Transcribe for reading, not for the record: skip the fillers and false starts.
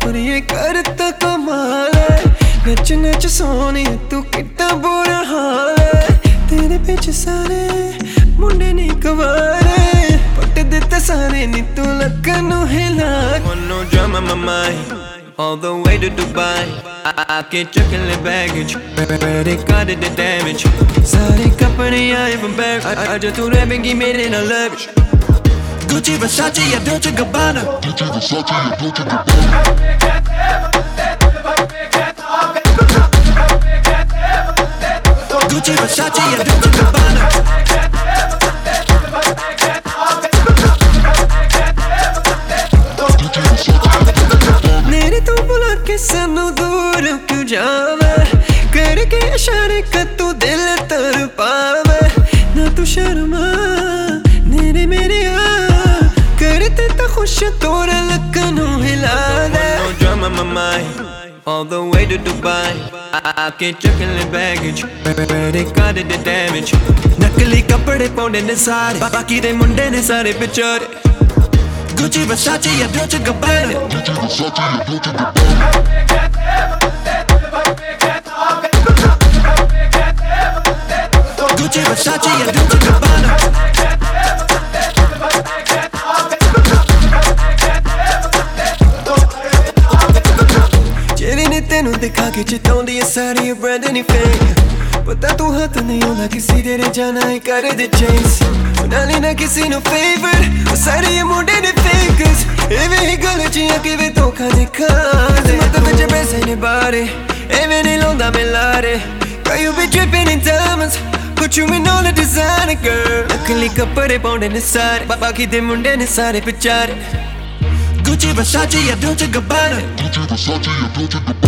कुड़िए करता कमाल है नच नच सोनी तू कितना बुरा हाल है तेरे पीछे सारे मुंडे नहीं कवारे पट देते सारे नी तू लकनू हिला Wanna drum on my mind all the way to Dubai I get chocolate baggage credit card the damage सारे कपड़े आए from back आज तू रहेगी मेरे ना leverage Gucci Versace या Dolce Gabbana Gucci Versace या Dolce Gabbana Gucci Versace या Dolce Gabbana मेरे तू बुला के सानू दूर क्यों जावे करके इशारे का तू दिल तर पावे ना तू शर्मा मेरे मेरे करते तो खुश तोरा लकनू हिला दे No drama my mind all the way to Dubai I get chocolate baggage credit card the damage नकली कपड़े पाउंडे ने सारे बाकी दे मुंडे ने सारे पिछड़े Gucci Versace या Dolce Gabbana Gucci Versace या Dolce Gabbana Gucci Versace या Dolce Gabbana जेरी ने तेनू दिखा के चिताउंदी है सारी ब्रांड नहीं फेक पता तू हाथ नहीं होना किसी तेरे जाना है कर दे चेस ना लेना किसी नो फेवर सारे ये मुंडे ने फेकर्स एवे ही गल चिया कि वे धोखा दिखा दे मत विच पैसे ने बारे एवे नहीं लौंदा मिलारे You be dripping in diamonds Put you in all the designer girl नकली कपड़े पाउंडे ने सारे बाकी दे मुंडे ने सारे पिछारे Gucci Versace या Dolce Gabbana Gucci Versace या Dolce Gabbana